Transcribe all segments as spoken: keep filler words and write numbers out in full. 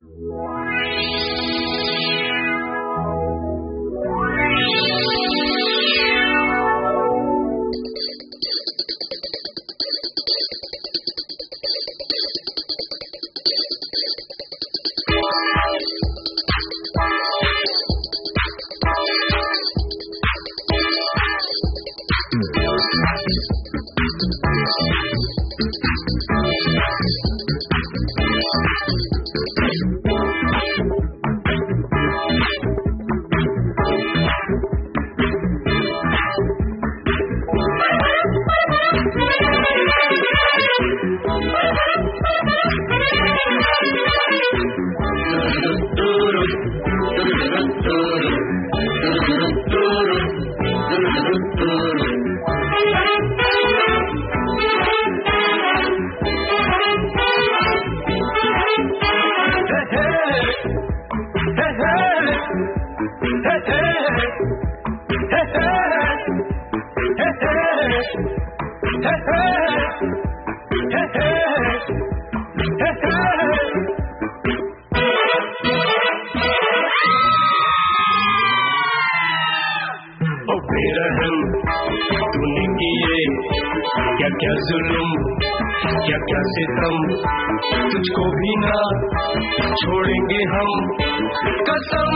तूने किए क्या क्या जुल्म, क्या क्या सितम, तुझको भी ना छोड़ेंगे हम कसम।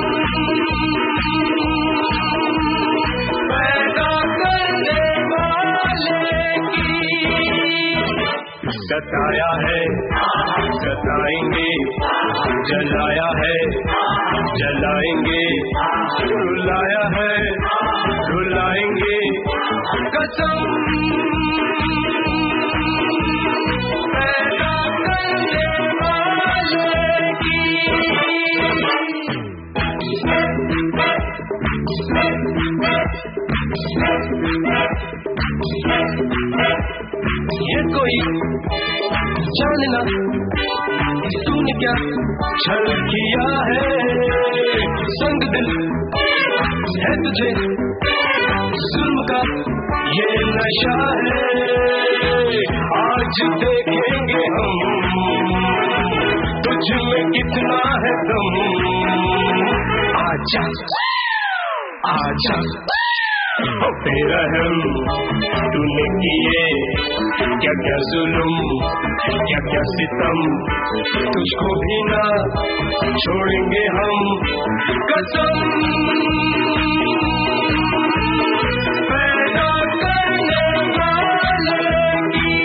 पैदा करने वाले की सताया है सताएंगे, जलाया है जलाएंगे, रुलाया है रुलाएंगे कसम। पैदा करने वाले की ये कोई जानना तूने क्या छल किया है, संग दिल है तुझे जुल्म का ये नशा है। आज देखेंगे हम तुझ में कितना है दम। आजा आजा हो तेरा हम तूने किए क्या क्या जुल्म, क्या क्या सितम, तुझको भी ना छोड़ेंगे हम कसम। पैदा करने वाले की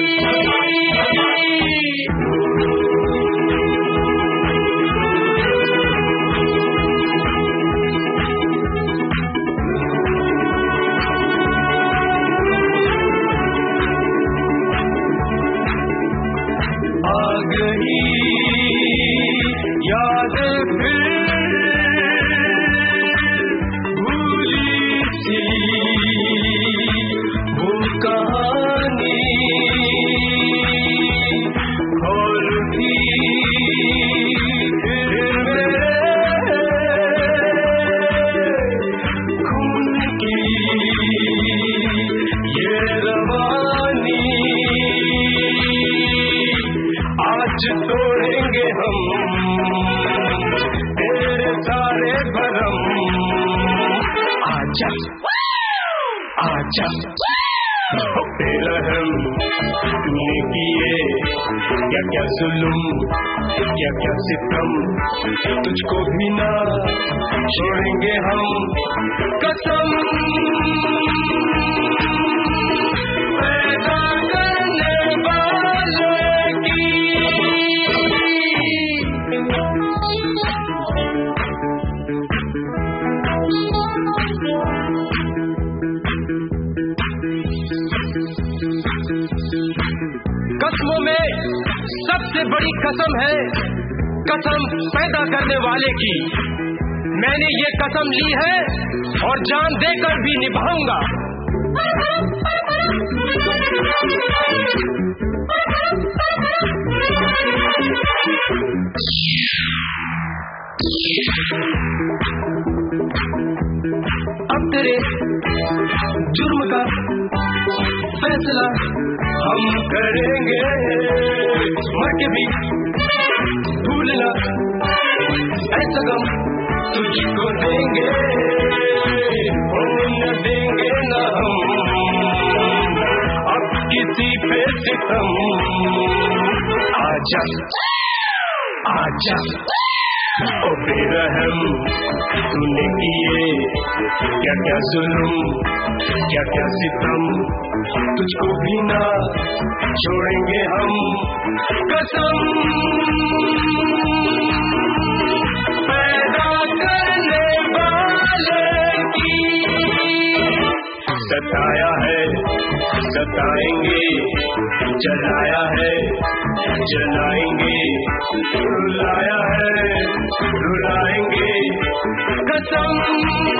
आ गई याद फिर भूली सी वो कहानी, खोल की फिर मेरे खून की ये रवानी। आज तोड़ेंगे हम तेरे सारे भरम। आजा आजा हो तेरा हम तूने किए क्या क्या जुल्म, क्या क्या सितम, तुझको भी ना छोड़ेंगे हम कसम। पैदा करने वाले की कसमों में सबसे बड़ी कसम है कसम पैदा करने वाले की। मैंने ये कसम ली है और जान देकर भी निभाऊंगा। अब तेरे जुर्म का फैसला हम करेंगे, मर के भी भूलना किसी पे सितम। आजा आजा ओ बेरहम, तूने किए क्या क्या जुल्म, क्या क्या सितम, तुझको भी ना छोड़ेंगे हम कसम। पैदा करने वाले की सताया है सताएंगे, जलाया है जलाएंगे, रुलाया है रुलाएंगे कसम।